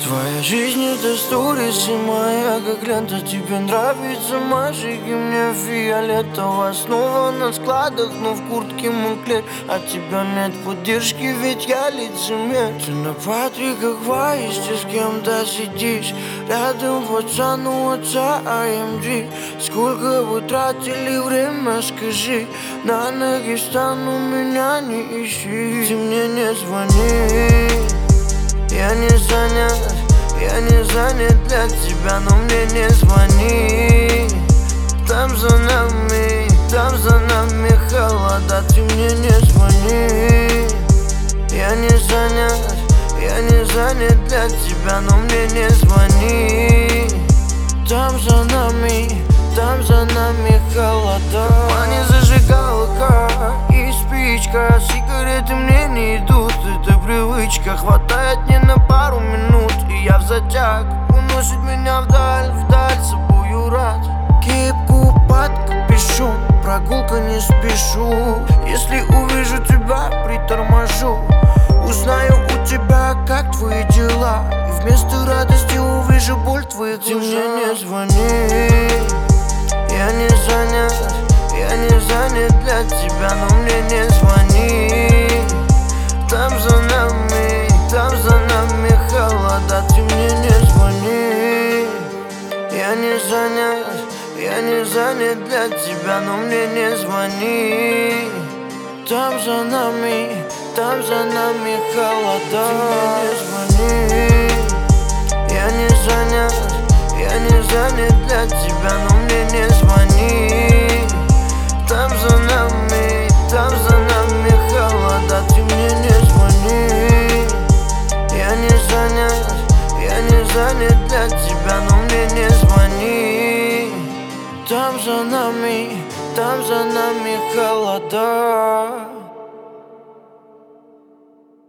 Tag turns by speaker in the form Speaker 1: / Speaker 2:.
Speaker 1: Твоя жизнь это сторис и моя как лента. Тебе нравится мальчики, мне фиолетово. Снова на складах, но в куртке мы клей. От тебя нет поддержки, ведь я лицемер. Ты на Патрика Хваис, ты с кем-то сидишь. Рядом пацан у отца AMG. Сколько вы тратили время, скажи. На ноги встану, меня не ищи. Ты мне не звони. Я не занят для тебя, но мне не звони. Там за нами холода, ты мне не звони. Я не занят для тебя, но мне не звони. Там за нами холода. В кармане зажигалка и спичка. Сигареты мне не идут, это привычка. Хватает не на пару минут, и я в затяг. Уносит меня вдаль, с собою рад. Кепку под капюшон, прогулка не спешу. Если увижу тебя, приторможу. Узнаю у тебя, как твои дела, и вместо радости увижу боль твоих глазах. Ты мне не звони. Я не занят для тебя, но мне не звони. Там за нами холода, ты мне не звони. Я не занят для тебя, но мне не звони. Там за нами холода, ты мне не звони. Я не занят для тебя, но мне не звони. Там за нами холода, ты мне не звони. Я не занят для тебя, но мне не звони. Там за нами холода.